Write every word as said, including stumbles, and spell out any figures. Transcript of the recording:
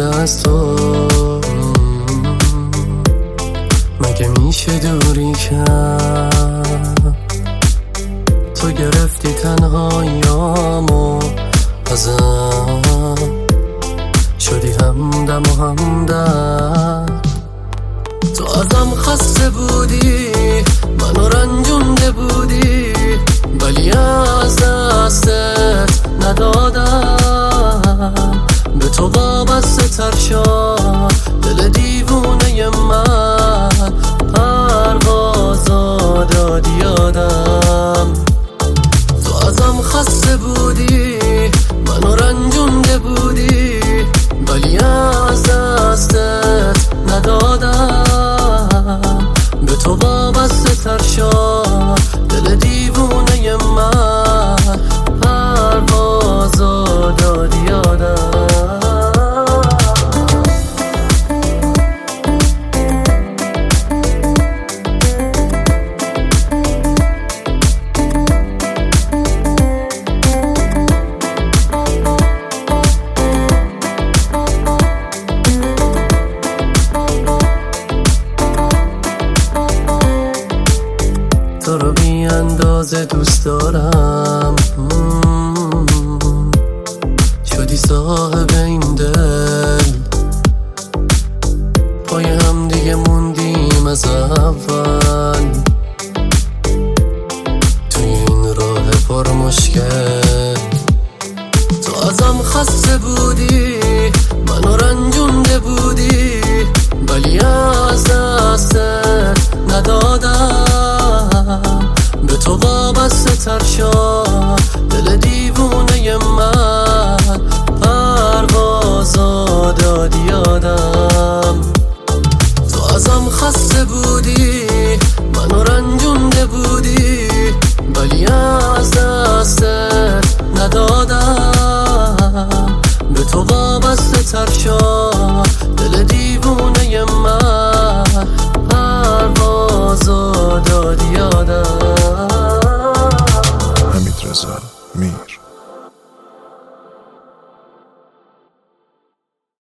شده از تو، مگه میشه دوری کرد؟ تو گرفتی تنهاییامو ازم، شدی همدم و همدم. تو ازم خسته بودی، منو رنجونده بودی، ولی از دستت ندادم. به تو وابسته تر شد دل دیوونه من، پروازا دادی یادم. تو ازم خسته بودی، منو رنجونده بودی، ولی از دستت ندادم. به تو وابسته تر شد دل دیوونه من، پروازا دادی یادم. تو رو بی اندازه دوست دارم،